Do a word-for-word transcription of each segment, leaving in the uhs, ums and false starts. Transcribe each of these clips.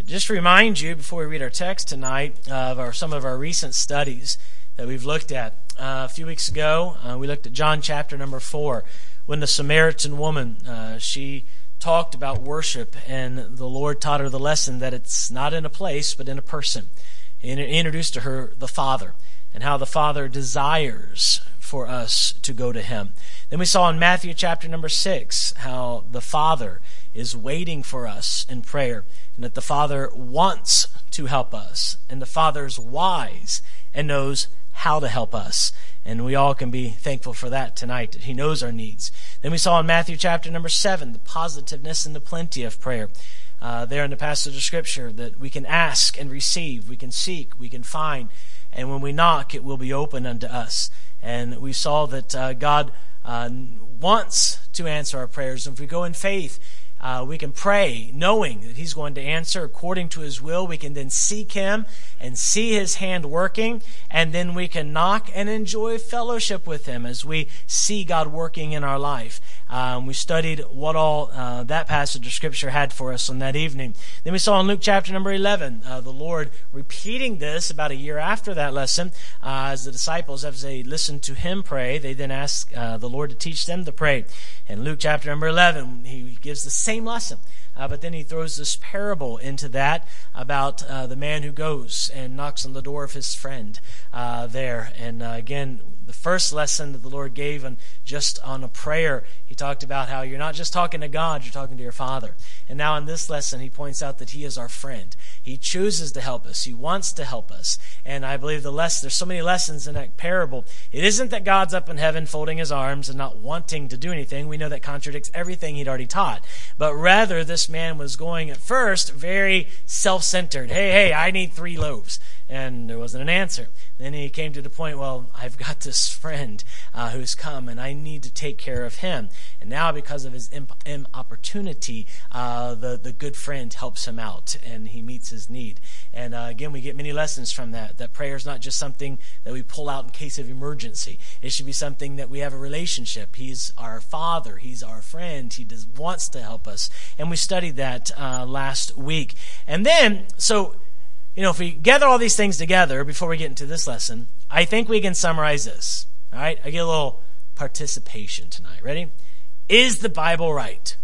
just remind you before we read our text tonight of our, some of our recent studies that we've looked at. Uh, a few weeks ago, uh, we looked at John chapter number four, when the Samaritan woman, uh, she talked about worship, and the Lord taught her the lesson that it's not in a place, but in a person. He introduced to her the Father, and how the Father desires for us to go to Him. Then we saw in Matthew chapter number six, how the Father is waiting for us in prayer, and that the Father wants to help us, and the Father's wise and knows how to help us. And we all can be thankful for that tonight, that He knows our needs. Then we saw in Matthew chapter number seven, the positiveness and the plenty of prayer. Uh, there in the passage of Scripture, that we can ask and receive, we can seek, we can find, and when we knock, it will be open unto us. And we saw that uh, God uh, wants to answer our prayers. And if we go in faith, Uh, we can pray knowing that He's going to answer according to His will. We can then seek Him and see His hand working, and then we can knock and enjoy fellowship with Him as we see God working in our life. Um, we studied what all uh, that passage of Scripture had for us on that evening. Then we saw in Luke chapter number eleven, uh, the Lord repeating this about a year after that lesson, uh, as the disciples, as they listened to Him pray, they then asked uh, the Lord to teach them to pray. In Luke chapter number eleven, He gives the same lesson, uh, but then He throws this parable into that about uh, the man who goes and knocks on the door of his friend uh, there. And uh, again, the first lesson that the Lord gave on just on a prayer, He talked about how you're not just talking to God, you're talking to your Father. And now in this lesson, He points out that He is our friend. He chooses to help us. He wants to help us. And I believe the less there's so many lessons in that parable. It isn't that God's up in heaven folding His arms and not wanting to do anything. We know that contradicts everything He'd already taught. But rather, this man was going at first very self-centered. Hey, hey, I need three loaves. And there wasn't an answer. Then he came to the point, well, I've got this friend uh, who's come, and I need to take care of him. And now, because of his imp- opportunity, uh, the, the good friend helps him out, and he meets his need. And uh, again, we get many lessons from that, that prayer is not just something that we pull out in case of emergency. It should be something that we have a relationship. He's our Father. He's our friend. He does, wants to help us. And we studied that uh, last week. And then, so... You know, if we gather all these things together before we get into this lesson, I think we can summarize this. All right? I get a little participation tonight. Ready? Is the Bible right?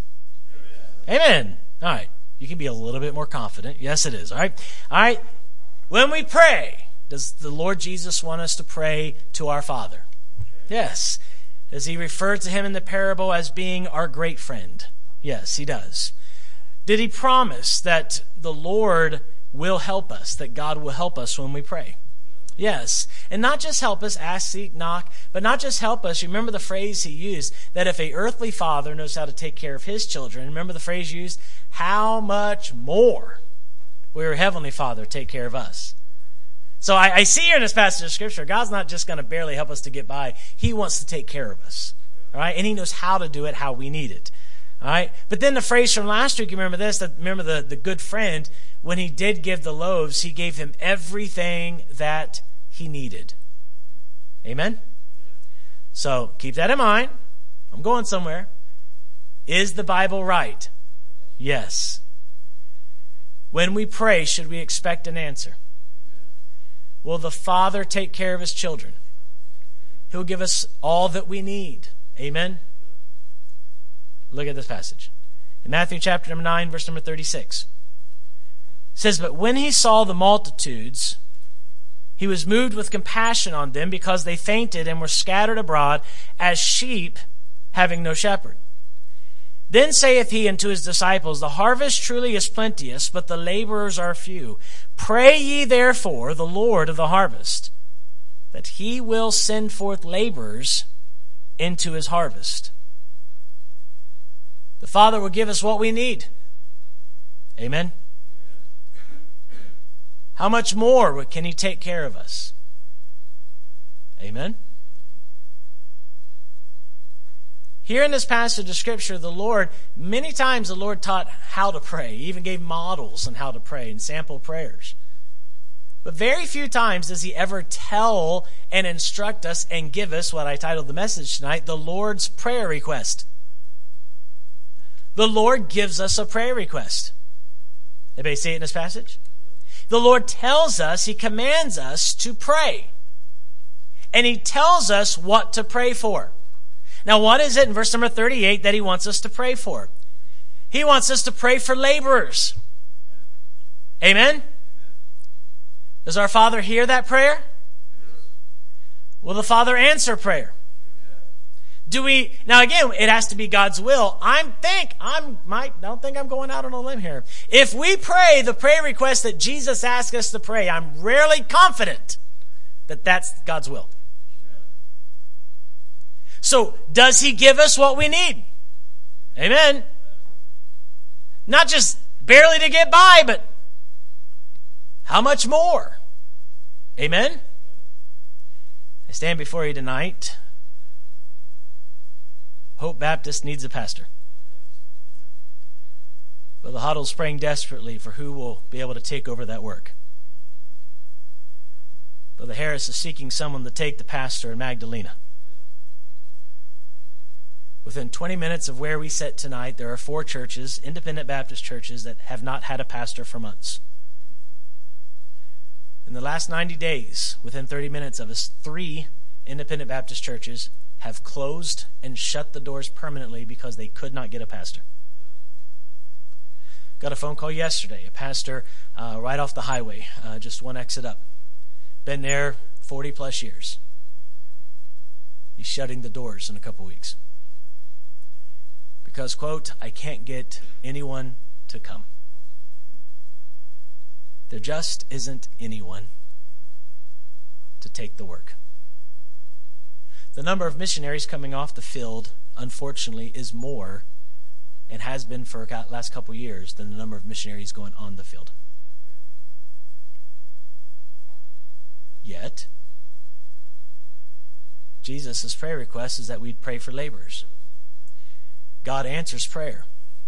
Amen. Amen. All right. You can be a little bit more confident. Yes, it is. All right? All right. When we pray, does the Lord Jesus want us to pray to our Father? Yes. Does He refer to Him in the parable as being our great friend? Yes, He does. Did He promise that the Lord will help us, that God will help us when we pray? Yes. And not just help us, ask, seek, knock, but not just help us. Remember the phrase He used, that if a earthly father knows how to take care of his children, remember the phrase used, how much more will your heavenly Father take care of us? So I, I see here in this passage of Scripture, God's not just going to barely help us to get by. He wants to take care of us. All right? And He knows how to do it, how we need it. All right? But then the phrase from last week, you remember this, that remember the, the good friend, when He did give the loaves, He gave him everything that he needed. Amen? So keep that in mind. I'm going somewhere. Is the Bible right? Yes. When we pray, should we expect an answer? Will the Father take care of His children? He'll give us all that we need. Amen? Look at this passage. In Matthew chapter number nine, verse number thirty-six. It says, but when He saw the multitudes, He was moved with compassion on them, because they fainted and were scattered abroad as sheep having no shepherd. Then saith He unto His disciples, the harvest truly is plenteous, but the laborers are few. Pray ye therefore the Lord of the harvest, that He will send forth laborers into His harvest. The Father will give us what we need. Amen? How much more can He take care of us? Amen? Here in this passage of Scripture, the Lord, many times the Lord taught how to pray. He even gave models on how to pray and sample prayers. But very few times does He ever tell and instruct us and give us what I titled the message tonight, the Lord's prayer request. The Lord gives us a prayer request. Anybody see it in this passage? The Lord tells us, he commands us to pray. And he tells us what to pray for. Now, what is it in verse number thirty-eight that he wants us to pray for? He wants us to pray for laborers. Amen? Does our Father hear that prayer? Will the Father answer prayer? Do we, now again, it has to be God's will. I think, I'm, might, don't think I'm going out on a limb here. If we pray the prayer request that Jesus asked us to pray, I'm rarely confident that that's God's will. So, does he give us what we need? Amen. Not just barely to get by, but how much more? Amen. I stand before you tonight. Hope Baptist needs a pastor. Brother Hoddle's praying desperately for who will be able to take over that work. Brother Harris is seeking someone to take the pastor in Magdalena. Within twenty minutes of where we sit tonight, there are four churches, independent Baptist churches, that have not had a pastor for months. In the last ninety days, within thirty minutes of us, three independent Baptist churches have closed and shut the doors permanently because they could not get a pastor. Got a phone call yesterday, a pastor uh, right off the highway, uh, just one exit up. Been there forty plus years. He's shutting the doors in a couple weeks. Because, quote, I can't get anyone to come. There just isn't anyone to take the work. The number of missionaries coming off the field, unfortunately, is more and has been for the last couple years than the number of missionaries going on the field. Yet, Jesus' prayer request is that we'd pray for laborers. God answers prayer.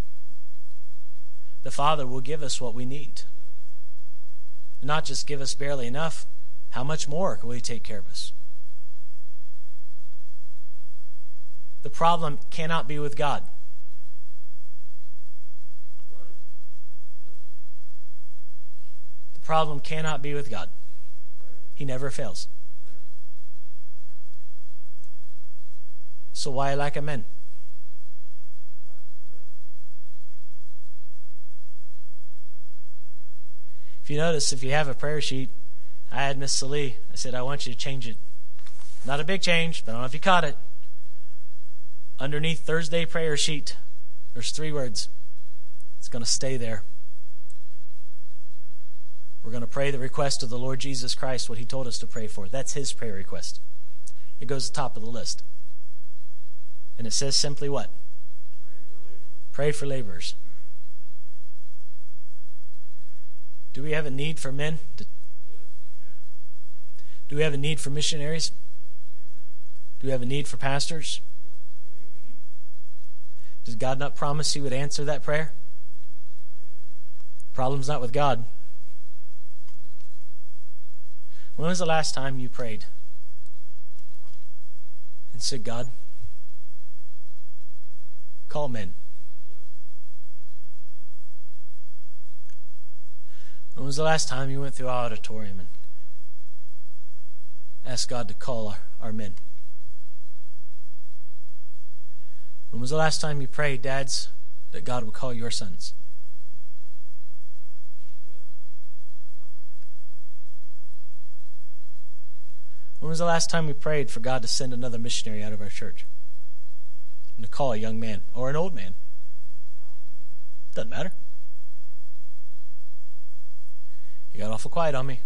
The Father will give us what we need. And not just give us barely enough. How much more will he take care of us? The problem cannot be with God. The problem cannot be with God. He never fails. So why lack of men? If you notice, if you have a prayer sheet, I had Miss Salee. I said, I want you to change it. Not a big change, but I don't know if you caught it. Underneath Thursday prayer sheet, there's three words. It's going to stay there. We're going to pray the request of the Lord Jesus Christ, what he told us to pray for. That's his prayer request. It goes to the top of the list. And it says simply what? Pray for laborers. Do we have a need for men? Do we have a need for missionaries? Do we have a need for pastors? Does God not promise he would answer that prayer? The problem's not with God. When was the last time you prayed and said, God, call men? When was the last time you went through our auditorium and asked God to call our, our men? When was the last time you prayed, dads, that God would call your sons? When was the last time we prayed for God to send another missionary out of our church? And to call a young man or an old man? Doesn't matter. You got awful quiet on me.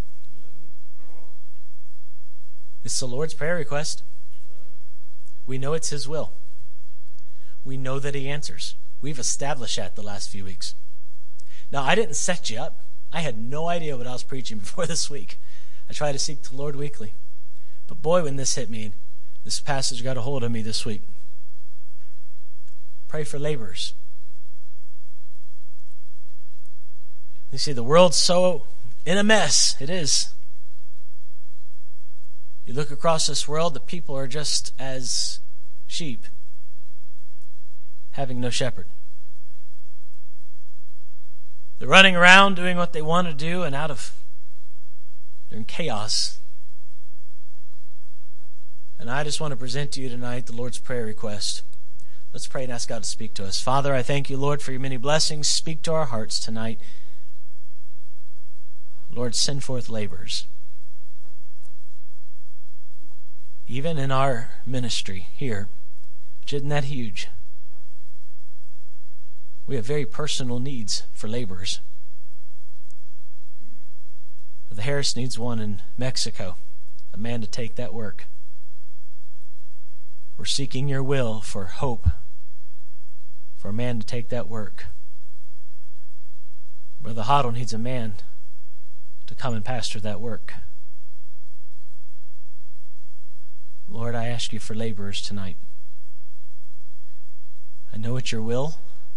It's the Lord's prayer request. We know it's his will. We know that he answers. We've established that the last few weeks. Now, I didn't set you up. I had no idea what I was preaching before this week. I try to seek the Lord weekly. But boy, when this hit me, this passage got a hold of me this week. Pray for laborers. You see, the world's so in a mess. It is. You look across this world, the people are just as sheep, having no shepherd. They're running around doing what they want to do, and out of they're in chaos. And I just want to present to you tonight the Lord's prayer request. Let's pray and ask God to speak to us. Father, I thank you, Lord, for your many blessings. Speak to our hearts tonight. Lord, send forth laborers. Even in our ministry here, which isn't that huge, we have very personal needs for laborers. The Harris needs one in Mexico, a man to take that work. We're seeking your will for hope, for a man to take that work. Brother Hoddle needs a man to come and pastor that work. Lord, I ask you for laborers tonight. I know it's your will.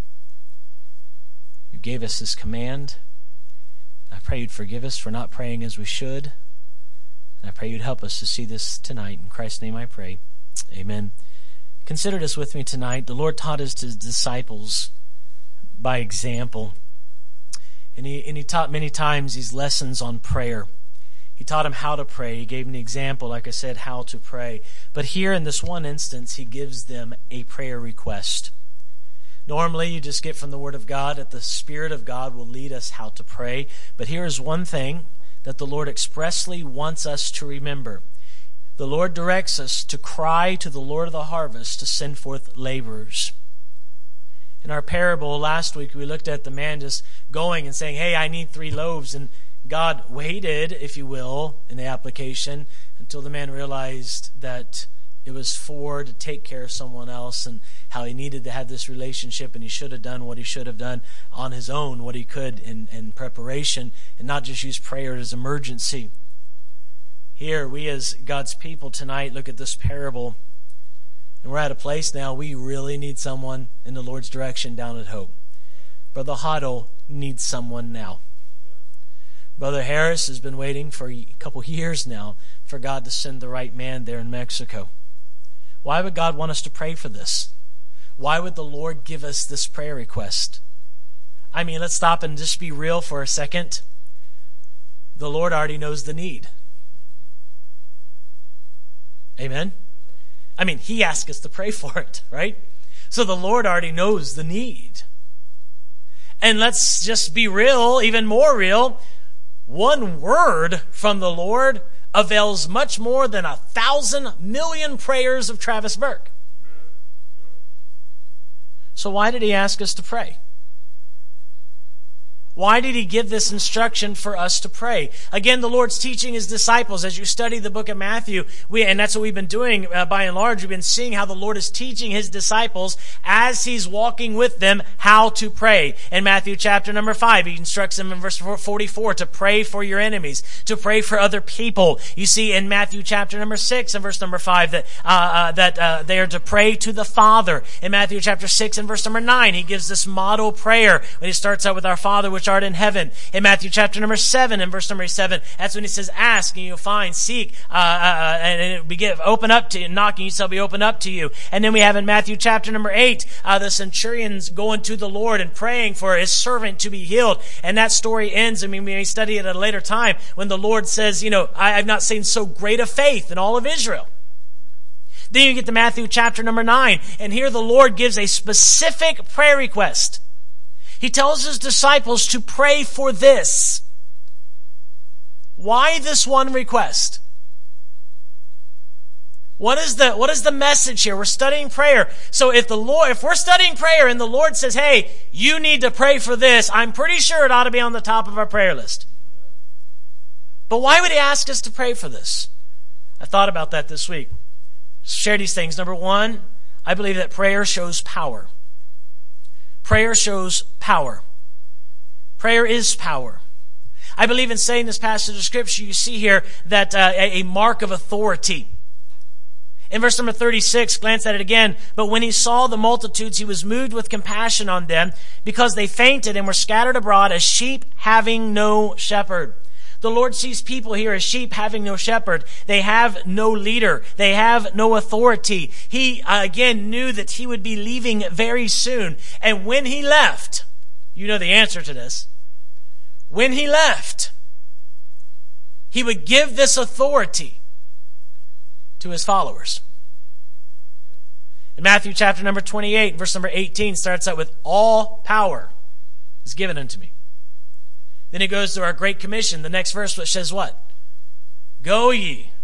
You gave us this command. I pray you'd forgive us for not praying as we should. And I pray you'd help us to see this tonight. In Christ's name I pray. Amen. Consider this with me tonight. The Lord taught his disciples by example. And he, and he taught many times these lessons on prayer. He taught them how to pray. He gave them the example, like I said, how to pray. But here in this one instance, he gives them a prayer request. Normally, you just get from the Word of God that the Spirit of God will lead us how to pray. But here is one thing that the Lord expressly wants us to remember. The Lord directs us to cry to the Lord of the harvest to send forth laborers. In our parable last week, we looked at the man just going and saying, hey, I need three loaves. And God waited, if you will, in the application until the man realized that it was for to take care of someone else and how he needed to have this relationship, and he should have done what he should have done on his own, what he could in, in preparation, and not just use prayer as emergency. Here, we as God's people tonight look at this parable, and we're at a place now we really need someone in the Lord's direction down at Hope. Brother Hoddle needs someone now. Brother Harris has been waiting for a couple years now for God to send the right man there in Mexico. Why would God want us to pray for this? Why would the Lord give us this prayer request? I mean, let's stop and just be real for a second. The Lord already knows the need. Amen? I mean, he asked us to pray for it, right? So the Lord already knows the need. And let's just be real, even more real. One word from the Lord avails much more than a thousand million prayers of Travis Burke. So why did he ask us to pray? Why did he give this instruction for us to pray? Again, the Lord's teaching his disciples. As you study the book of Matthew, we, and that's what we've been doing uh, by and large, we've been seeing how the Lord is teaching his disciples as he's walking with them how to pray. In Matthew chapter number five, he instructs them in verse forty-four to pray for your enemies, to pray for other people. You see in Matthew chapter number six and verse number five that uh, uh, that uh, they are to pray to the Father. In Matthew chapter six and verse number nine, he gives this model prayer when he starts out with our Father which art in heaven. In Matthew chapter number seven and verse number seven, that's when he says, ask and you'll find, seek, uh, uh, and it will get open up to you, knock and you shall be opened up to you. And then we have in Matthew chapter number eight, uh, the centurion's going to the Lord and praying for his servant to be healed. And that story ends, I mean, we may study it at a later time, when the Lord says, you know, I, I've not seen so great a faith in all of Israel. Then you get to Matthew chapter number nine, and here the Lord gives a specific prayer request. He tells his disciples to pray for this. Why this one request? What is the what is the message here? We're studying prayer. So if the Lord, if we're studying prayer and the Lord says, "Hey, you need to pray for this," I'm pretty sure it ought to be on the top of our prayer list. But why would he ask us to pray for this? I thought about that this week. Share these things. Number one, I believe that prayer shows power. Prayer shows power. Prayer is power. I believe in saying this passage of Scripture, you see here that uh, a, a mark of authority. In verse number thirty-six, glance at it again. But when he saw the multitudes, he was moved with compassion on them, because they fainted and were scattered abroad as sheep having no shepherd. The Lord sees people here as sheep having no shepherd. They have no leader. They have no authority. He, uh, again, knew that he would be leaving very soon. And when he left, you know the answer to this. when he left, he would give this authority to his followers. In Matthew chapter number twenty-eight, verse number eighteen, starts out with, all power is given unto me. Then he goes to our Great Commission, the next verse, which says what? Go ye.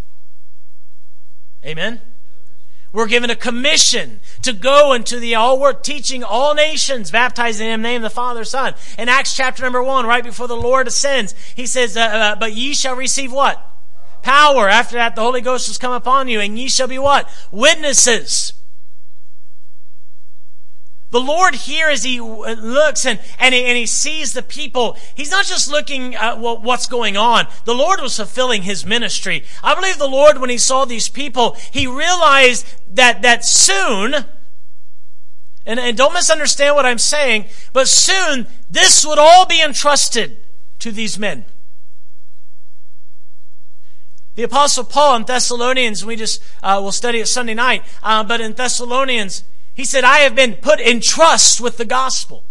Amen? We're given a commission to go into the all world, teaching all nations, baptizing in the name of the Father, Son. In Acts chapter number one, right before the Lord ascends, he says, uh, uh, but ye shall receive what? Power. After that, the Holy Ghost has come upon you, and ye shall be what? Witnesses. The Lord here, as he looks and, and, he, and he sees the people, he's not just looking at what's going on. The Lord was fulfilling his ministry. I believe the Lord, when he saw these people, he realized that, that soon, and, and don't misunderstand what I'm saying, but soon this would all be entrusted to these men. The Apostle Paul in Thessalonians, we just uh, will study it Sunday night, uh, but in Thessalonians, he said, I have been put in trust with the gospel.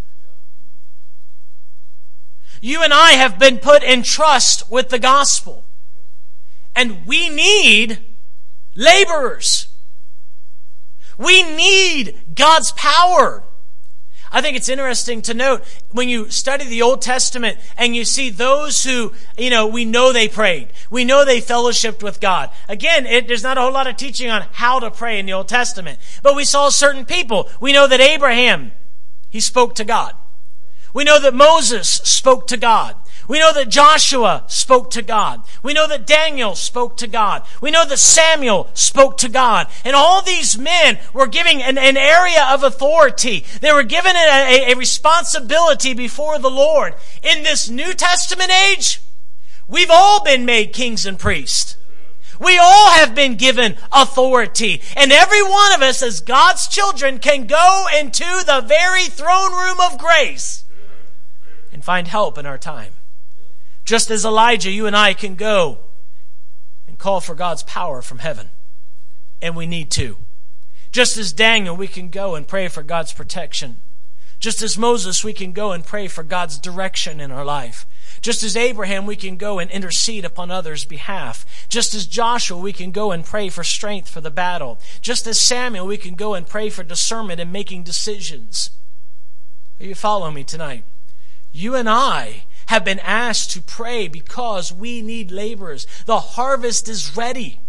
You and I have been put in trust with the gospel. And we need laborers. We need God's power. I think it's interesting to note when you study the Old Testament and you see those who, you know, we know they prayed. We know they fellowshiped with God. Again, it, there's not a whole lot of teaching on how to pray in the Old Testament. But we saw certain people. We know that Abraham, he spoke to God. We know that Moses spoke to God. We know that Joshua spoke to God. We know that Daniel spoke to God. We know that Samuel spoke to God. And all these men were giving an, an area of authority. They were given a, a, a responsibility before the Lord. In this New Testament age, we've all been made kings and priests. We all have been given authority. And every one of us as God's children can go into the very throne room of grace and find help in our time. Just as Elijah, you and I can go and call for God's power from heaven. And we need to. Just as Daniel, we can go and pray for God's protection. Just as Moses, we can go and pray for God's direction in our life. Just as Abraham, we can go and intercede upon others' behalf. Just as Joshua, we can go and pray for strength for the battle. Just as Samuel, we can go and pray for discernment in making decisions. Are you following me tonight? You and I have been asked to pray because we need laborers. The harvest is ready.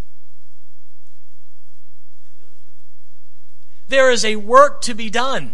There is a work to be done.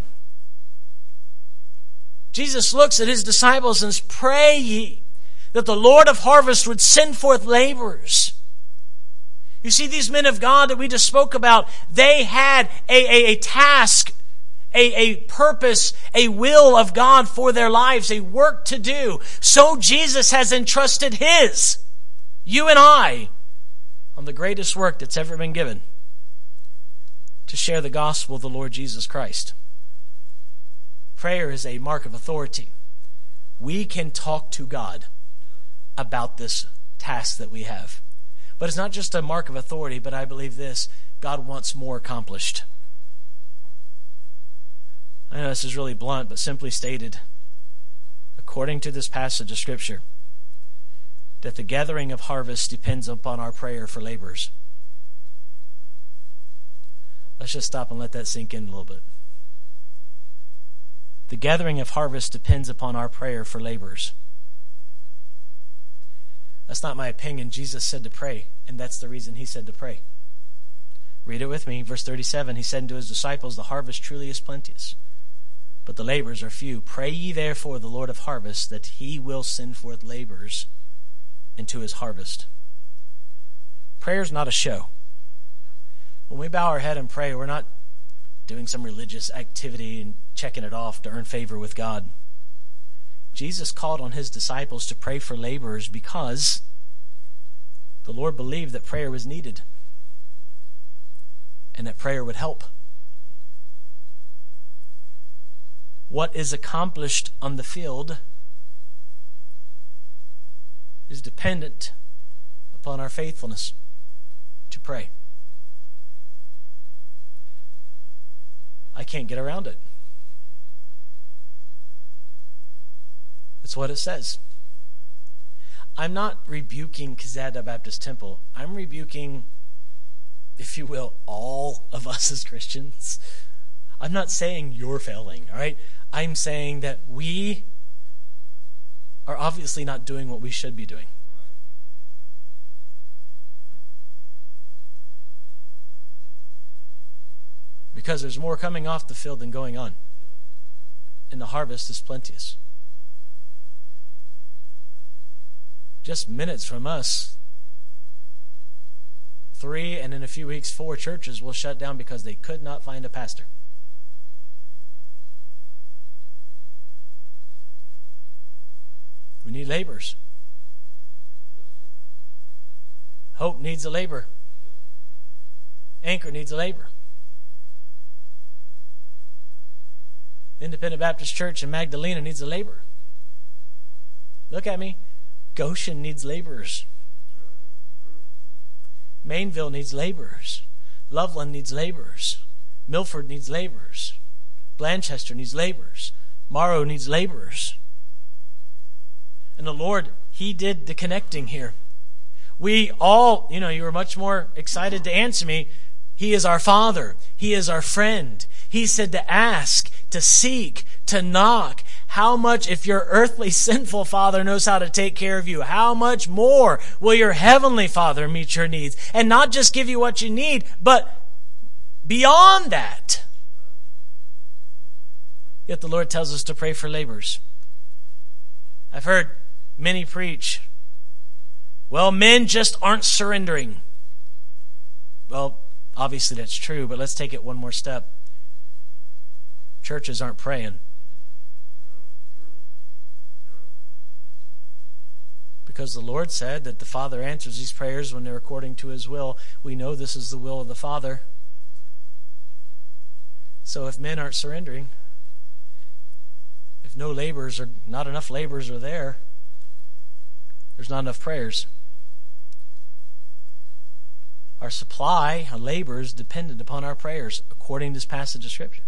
Jesus looks at his disciples and says, pray ye that the Lord of harvest would send forth laborers. You see, these men of God that we just spoke about, they had a, a, a task, A, a purpose, a will of God for their lives, a work to do. So Jesus has entrusted his, you and I, on the greatest work that's ever been given, to share the gospel of the Lord Jesus Christ. Prayer is a mark of authority. We can talk to God about this task that we have. But it's not just a mark of authority, but I believe this, God wants more accomplished. I know this is really blunt, but simply stated, according to this passage of Scripture, that the gathering of harvest depends upon our prayer for laborers. Let's just stop and let that sink in a little bit. The gathering of harvest depends upon our prayer for laborers. That's not my opinion. Jesus said to pray, and that's the reason he said to pray. Read it with me. Verse thirty-seven, he said unto his disciples, the harvest truly is plenteous, but the laborers are few. Pray ye therefore the Lord of harvest, that he will send forth laborers into his harvest. Prayer is not a show. When we bow our head and pray, we're not doing some religious activity and checking it off to earn favor with God. Jesus called on his disciples to pray for laborers because the Lord believed that prayer was needed and that prayer would help. What is accomplished on the field is dependent upon our faithfulness to pray. I can't get around it. That's what it says. I'm not rebuking Kazada Baptist Temple. I'm rebuking, if you will, all of us as Christians. I'm not saying you're failing, all right? I'm saying that we are obviously not doing what we should be doing. Because there's more coming off the field than going on. And the harvest is plenteous. Just minutes from us, three and in a few weeks, four churches will shut down because they could not find a pastor. We need laborers. Hope needs a laborer. Anchor needs a laborer. Independent Baptist Church in Magdalena needs a laborer. Look at me. Goshen needs laborers. Mainville needs laborers. Loveland needs laborers. Milford needs laborers. Blanchester needs laborers. Morrow needs laborers. And the Lord, He did the connecting here. We all, you know, you were much more excited to answer me. He is our Father. He is our friend. He said to ask, to seek, to knock. How much, if your earthly sinful father knows how to take care of you, how much more will your heavenly Father meet your needs? And not just give you what you need, but beyond that. Yet the Lord tells us to pray for laborers. I've heard many preach, well, men just aren't surrendering. Well, obviously that's true, but let's take it one more step. Churches aren't praying. Because the Lord said that the Father answers these prayers when they're according to His will. We know this is the will of the Father. So if men aren't surrendering, if no laborers are, not enough laborers are there, there's not enough prayers. Our supply of labor is dependent upon our prayers, according to this passage of Scripture.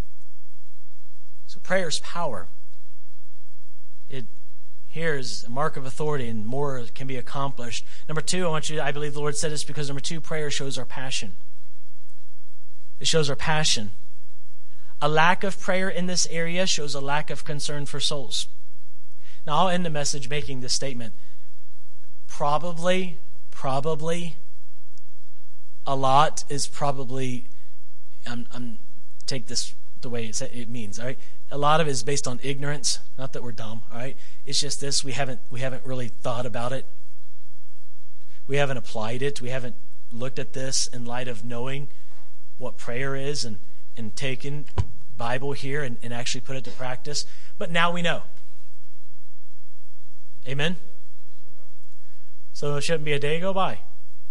So prayer's power. It here is a mark of authority, and more can be accomplished. Number two, I want you. I believe the Lord said this because number two, prayer shows our passion. It shows our passion. A lack of prayer in this area shows a lack of concern for souls. Now, I'll end the message making this statement. Probably, probably, a lot is probably. I'm, I'm take this the way it, it means. All right. A lot of it is based on ignorance. Not that we're dumb, all right? It's just this, we haven't we haven't really thought about it. We haven't applied it. We haven't looked at this in light of knowing what prayer is and, and taken Bible here and, and actually put it to practice. But now we know. Amen? So there shouldn't be a day go by.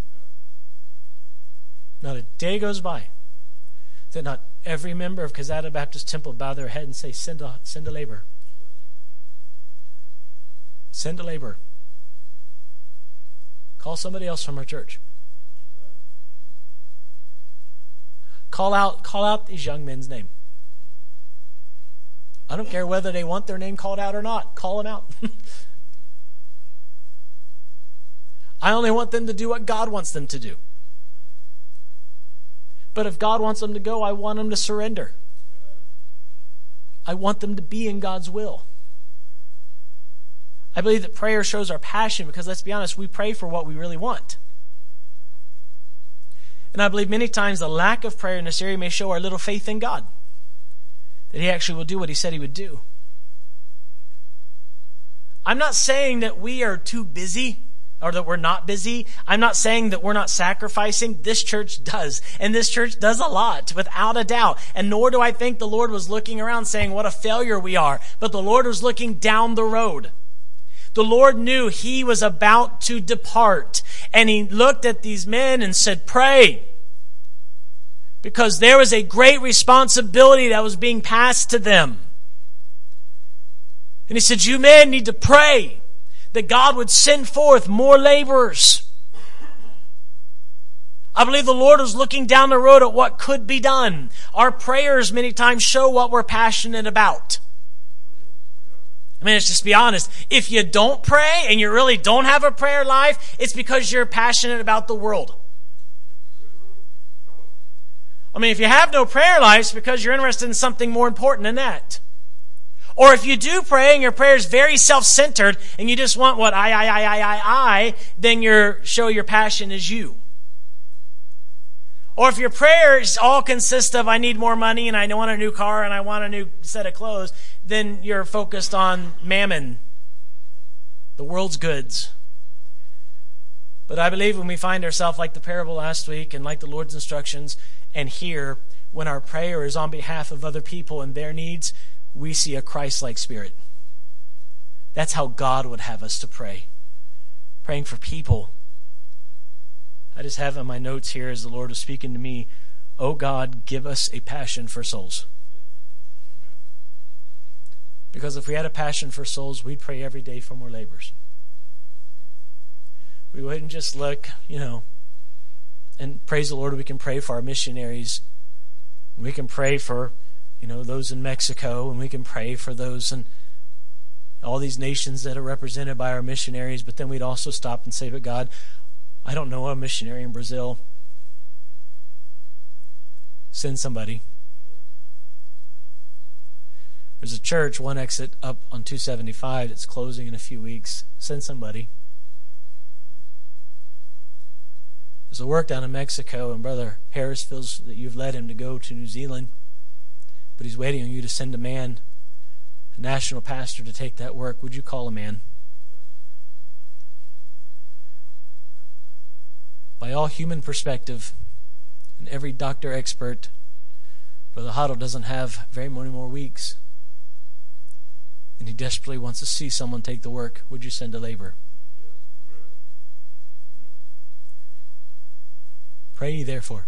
Not a day goes by that not every member of Kazada Baptist Temple bow their head and say, send a, send a laborer. Send a laborer. Call somebody else from our church. Call out, call out these young men's name. I don't care whether they want their name called out or not. Call them out. I only want them to do what God wants them to do. But if God wants them to go, I want them to surrender. I want them to be in God's will. I believe that prayer shows our passion because, let's be honest, we pray for what we really want. And I believe many times the lack of prayer in this area may show our little faith in God. That He actually will do what He said He would do. I'm not saying that we are too busy or that we're not busy. I'm not saying that we're not sacrificing. This church does. And this church does a lot, without a doubt. And nor do I think the Lord was looking around saying what a failure we are. But the Lord was looking down the road. The Lord knew He was about to depart. And He looked at these men and said, pray. Because there was a great responsibility that was being passed to them. And He said, you men need to pray that God would send forth more laborers. I believe the Lord was looking down the road at what could be done. Our prayers many times show what we're passionate about. I mean, let's just be honest. If you don't pray and you really don't have a prayer life, it's because you're passionate about the world. I mean, if you have no prayer life, it's because you're interested in something more important than that. Or if you do pray and your prayer is very self-centered and you just want what I, I, I, I, I, I, then your show your passion is you. Or if your prayers all consist of I need more money and I want a new car and I want a new set of clothes, then you're focused on mammon, the world's goods. But I believe when we find ourselves like the parable last week and like the Lord's instructions, and here, when our prayer is on behalf of other people and their needs, we see a Christ-like spirit. That's how God would have us to pray. Praying for people. I just have in my notes here as the Lord was speaking to me, oh God, give us a passion for souls. Because if we had a passion for souls, we'd pray every day for more laborers. We wouldn't just look, you know, and praise the Lord, we can pray for our missionaries. We can pray for, you know, those in Mexico, and we can pray for those in all these nations that are represented by our missionaries, but then we'd also stop and say, but God, I don't know a missionary in Brazil. Send somebody. There's a church, one exit up on two seventy-five, that's closing in a few weeks. Send somebody. There's a work down in Mexico, and Brother Harris feels that you've led him to go to New Zealand, but he's waiting on you to send a man, a national pastor, to take that work. Would you call a man? By all human perspective, and every doctor expert, Brother Huddle doesn't have very many more weeks, and he desperately wants to see someone take the work. Would you send a laborer? Pray ye therefore.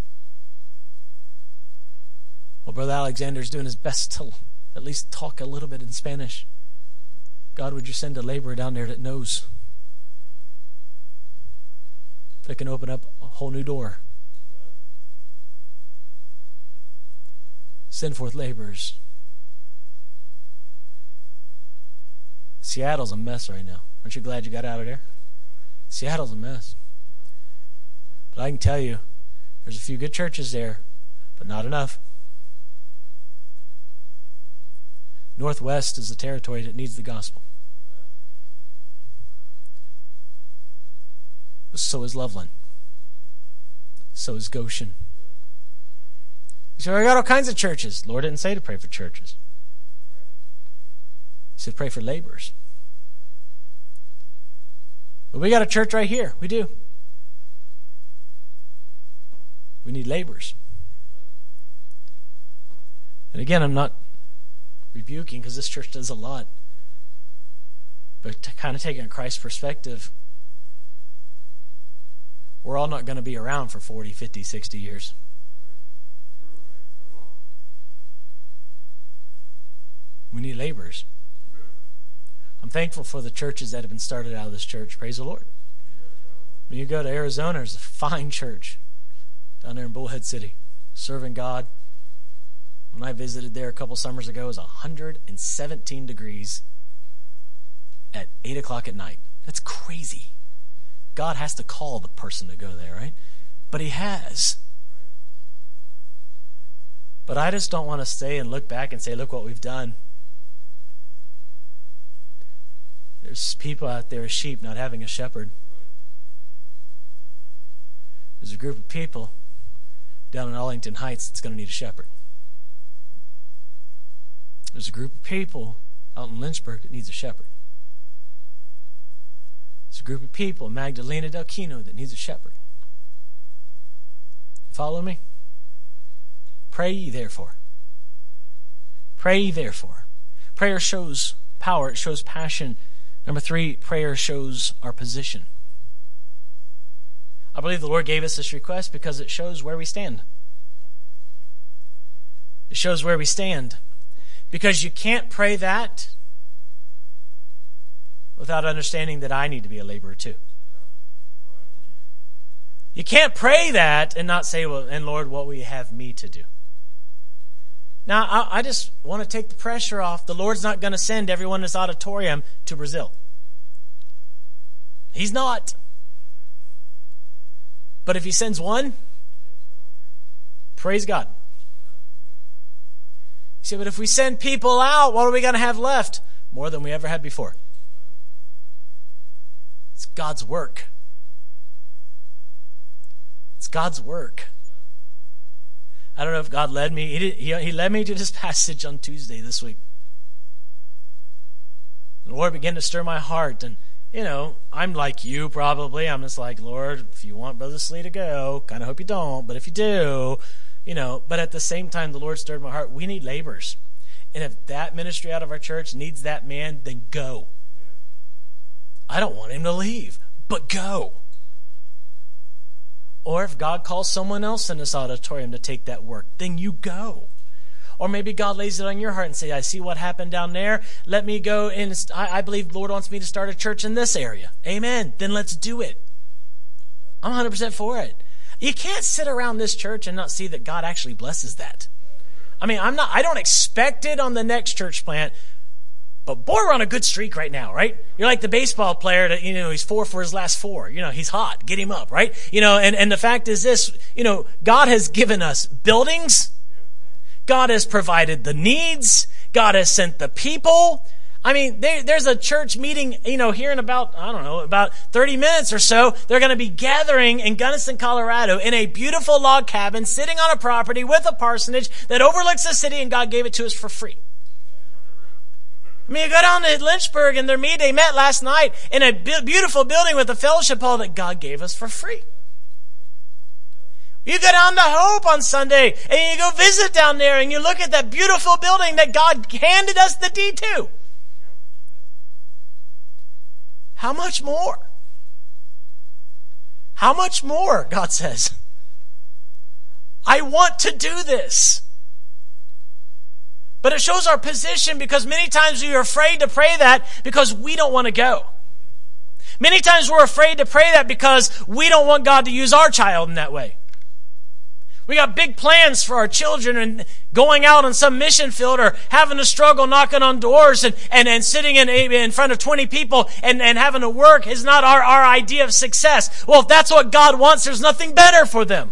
Well, Brother Alexander's doing his best to at least talk a little bit in Spanish. God, would you send a laborer down there that knows, that can open up a whole new door? Send forth laborers. Seattle's a mess right now. Aren't you glad you got out of there? Seattle's a mess. But I can tell you, there's a few good churches there, but not enough. Northwest is the territory that needs the gospel. But so is Loveland. So is Goshen. You say, I got all kinds of churches. Lord didn't say to pray for churches. He said pray for laborers. But we got a church right here. We do. We need laborers. And again, I'm not rebuking, because this church does a lot. But to kind of take a Christ perspective, we're all not going to be around for forty, fifty, sixty years. We need laborers. I'm thankful for the churches that have been started out of this church. Praise the Lord. When you go to Arizona, there's a fine church down there in Bullhead City, serving God. When I visited there a couple summers ago, it was one hundred seventeen degrees at eight o'clock at night. That's crazy. God has to call the person to go there, right? But he has. But I just don't want to stay and look back and say, look what we've done. There's people out there as sheep not having a shepherd. There's a group of people down in Arlington Heights that's going to need a shepherd. There's a group of people out in Lynchburg that needs a shepherd. There's a group of people in Magdalena del Kino that needs a shepherd. Follow me? Pray ye therefore. Pray ye therefore. Prayer shows power. It shows passion. Number three, prayer shows our position. I believe the Lord gave us this request because it shows where we stand. It shows where we stand. Because you can't pray that without understanding that I need to be a laborer too. You can't pray that and not say, well, and Lord, what will you have me to do? Now, I, I just want to take the pressure off. The Lord's not going to send everyone in this auditorium to Brazil. He's not. But if he sends one, praise God. You say, but if we send people out, what are we going to have left? More than we ever had before. It's God's work. It's God's work. I don't know if God led me. He, did, he, he led me to this passage on Tuesday this week. The Lord began to stir my heart. And, you know, I'm like you probably. I'm just like, Lord, if you want Brother Slee to go, kind of hope you don't. But if you do, you know. But at the same time, the Lord stirred my heart. We need laborers. And if that ministry out of our church needs that man, then go. I don't want him to leave, but go. Or if God calls someone else in this auditorium to take that work, then you go. Or maybe God lays it on your heart and say, I see what happened down there. Let me go and I, I believe the Lord wants me to start a church in this area. Amen. Then let's do it. I'm one hundred percent for it. You can't sit around this church and not see that God actually blesses that. I mean, I'm not, I don't expect it on the next church plant, but boy, we're on a good streak right now, right? You're like the baseball player that, you know, he's four for his last four. You know, he's hot. Get him up, right? You know, and, and the fact is this, you know, God has given us buildings. God has provided the needs. God has sent the people. I mean, there, there's a church meeting, you know, here in about, I don't know, about thirty minutes or so. They're going to be gathering in Gunnison, Colorado in a beautiful log cabin sitting on a property with a parsonage that overlooks the city, and God gave it to us for free. I mean, you go down to Lynchburg and their meet, they met last night in a beautiful building with a fellowship hall that God gave us for free. You go down to Hope on Sunday and you go visit down there and you look at that beautiful building that God handed us the deed to. How much more? How much more, God says? I want to do this. But it shows our position because many times we are afraid to pray that because we don't want to go. Many times we're afraid to pray that because we don't want God to use our child in that way. We got big plans for our children and going out on some mission field or having to struggle knocking on doors and, and, and sitting in, in front of twenty people and, and having to work is not our, our idea of success. Well, if that's what God wants, there's nothing better for them.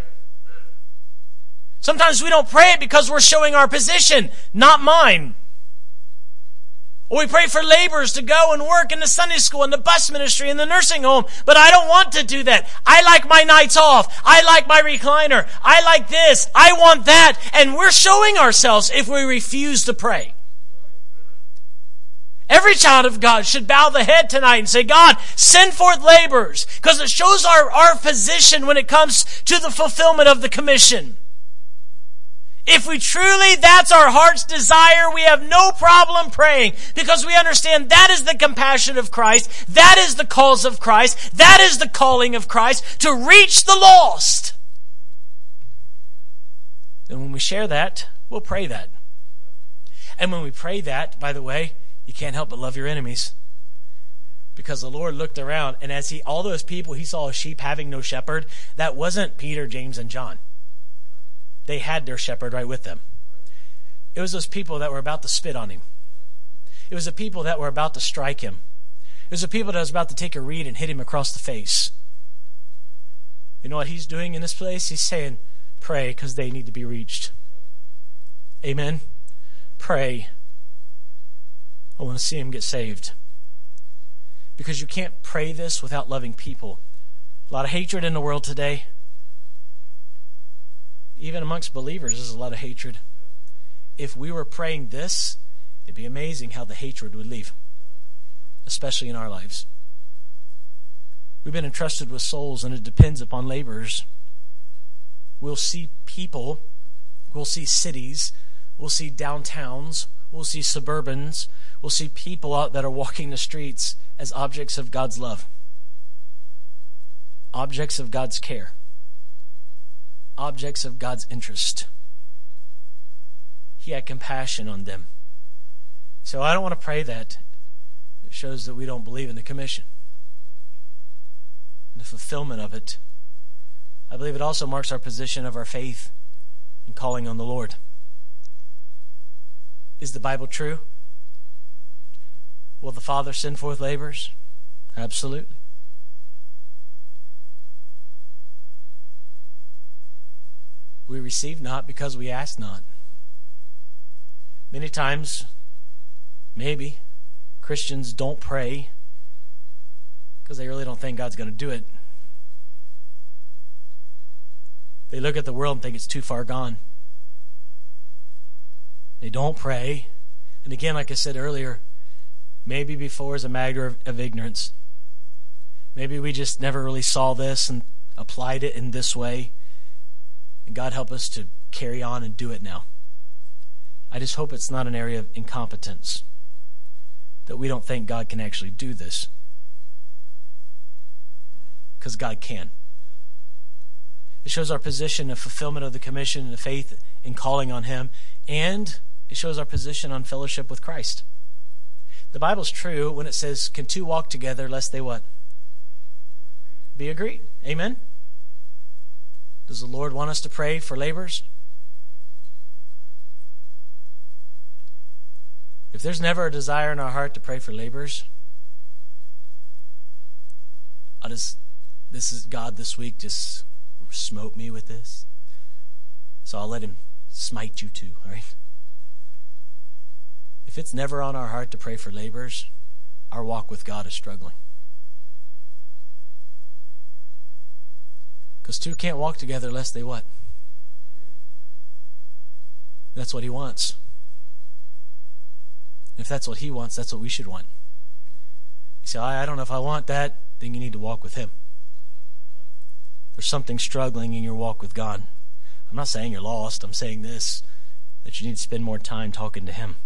Sometimes we don't pray it because we're showing our position, not mine. Or we pray for laborers to go and work in the Sunday school, in the bus ministry, in the nursing home. But I don't want to do that. I like my nights off. I like my recliner. I like this. I want that. And we're showing ourselves if we refuse to pray. Every child of God should bow the head tonight and say, God, send forth laborers. Because it shows our, our position when it comes to the fulfillment of the commission. If we truly, that's our heart's desire, we have no problem praying because we understand that is the compassion of Christ, that is the cause of Christ, that is the calling of Christ to reach the lost. And when we share that, we'll pray that. And when we pray that, by the way, you can't help but love your enemies. Because the Lord looked around, and as he, all those people, he saw a sheep having no shepherd. That wasn't Peter, James, and John. They had their shepherd right with them. It was those people that were about to spit on him. It was the people that were about to strike him. It was the people that was about to take a reed and hit him across the face. You know what he's doing in this place? He's saying, pray because they need to be reached. Amen? Pray. I want to see him get saved. Because you can't pray this without loving people. A lot of hatred in the world today. Even amongst believers, there's a lot of hatred. If we were praying this, it'd be amazing how the hatred would leave, especially in our lives. We've been entrusted with souls, and it depends upon laborers. We'll see people, we'll see cities, we'll see downtowns, we'll see suburbans, we'll see people out that are walking the streets as objects of God's love, objects of God's care, objects of God's interest. He had compassion on them. So I don't want to pray that. It shows that we don't believe in the commission and the fulfillment of it. I believe it also marks our position of our faith in calling on the Lord. Is the Bible true? Will the Father send forth laborers? Absolutely. We receive not because we ask not. Many times, maybe, Christians don't pray because they really don't think God's going to do it. They look at the world and think it's too far gone. They don't pray. And again, like I said earlier, maybe before is a matter of, of ignorance. Maybe we just never really saw this and applied it in this way. And God help us to carry on and do it now. I just hope it's not an area of incompetence, that we don't think God can actually do this. Because God can. It shows our position of fulfillment of the commission and the faith in calling on Him. And it shows our position on fellowship with Christ. The Bible's true when it says, can two walk together lest they what? Be agreed. Amen? Does the Lord want us to pray for laborers? If there's never a desire in our heart to pray for laborers, I'll just, this is God this week just smote me with this. So I'll let Him smite you too, all right? If it's never on our heart to pray for laborers, our walk with God is struggling. Because two can't walk together unless they what? That's what He wants. If that's what He wants, that's what we should want. You say, I, I don't know if I want that, then you need to walk with Him. There's something struggling in your walk with God. I'm not saying you're lost. I'm saying this, that you need to spend more time talking to Him.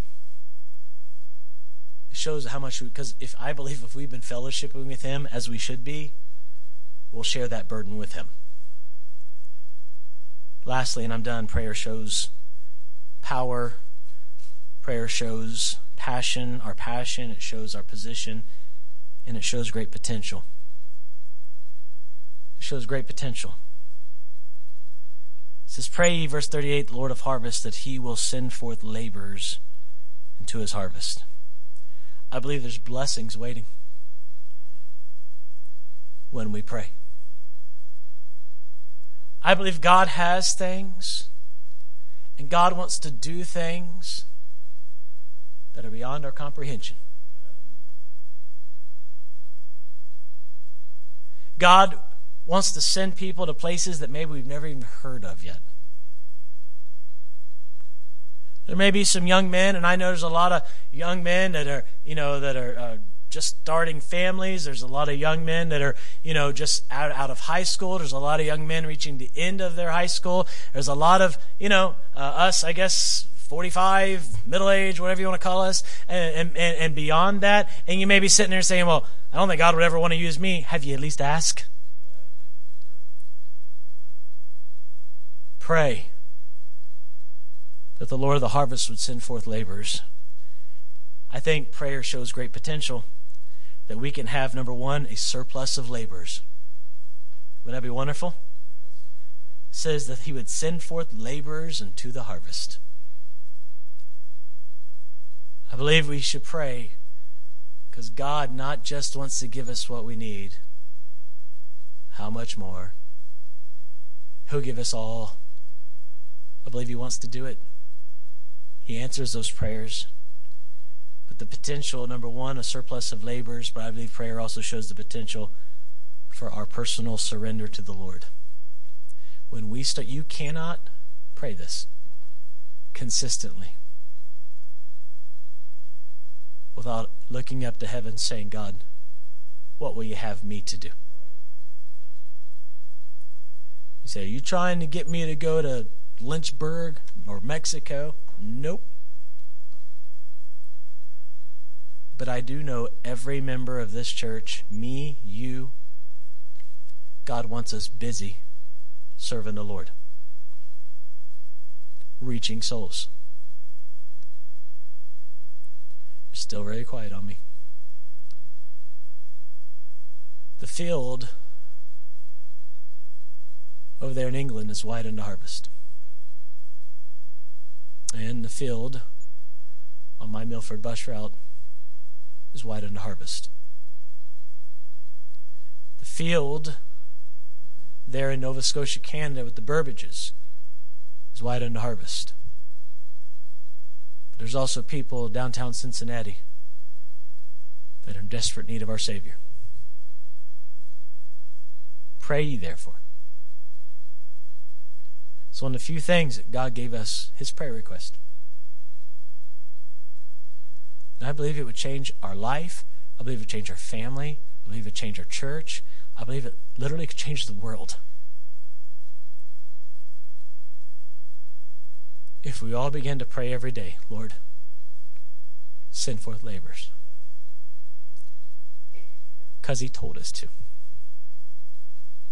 It shows how much, because if I believe if we've been fellowshipping with Him as we should be, we'll share that burden with Him. Lastly, and I'm done, prayer shows power. Prayer shows passion, our passion. It shows our position. And it shows great potential. It shows great potential. It says, pray ye, verse thirty-eight, the Lord of harvest, that He will send forth laborers into His harvest. I believe there's blessings waiting when we pray. I believe God has things, and God wants to do things that are beyond our comprehension. God wants to send people to places that maybe we've never even heard of yet. There may be some young men, and I know there's a lot of young men that are, you know, that are uh, just starting families. There's a lot of young men that are, you know, just out, out of high school. There's a lot of young men reaching the end of their high school. There's a lot of, you know, uh, us, I guess, forty-five, middle age, whatever you want to call us, and, and, and beyond that. And you may be sitting there saying, well, I don't think God would ever want to use me. Have you at least asked? Pray that the Lord of the harvest would send forth laborers. I think prayer shows great potential that we can have, number one, a surplus of laborers. Wouldn't that be wonderful? It says that He would send forth laborers into the harvest. I believe we should pray because God not just wants to give us what we need. How much more? He'll give us all. I believe He wants to do it. He answers those prayers. But the potential, number one, a surplus of laborers, but I believe prayer also shows the potential for our personal surrender to the Lord. When we start, you cannot pray this consistently without looking up to heaven saying, God, what will you have me to do? You say, are you trying to get me to go to Lynchburg or Mexico? Nope. But I do know every member of this church, me, you, God wants us busy serving the Lord, reaching souls. You're still very quiet on me. The field over there in England is wide unto harvest. And the field on my Milford bus route is wide unto harvest. The field there in Nova Scotia, Canada with the Burbages is wide unto harvest. But there's also people downtown Cincinnati that are in desperate need of our Savior. Pray ye therefore. It's one of the few things that God gave us his prayer request. And I believe it would change our life. I believe it would change our family. I believe it would change our church. I believe it literally could change the world. If we all begin to pray every day, Lord, send forth laborers. Because he told us to.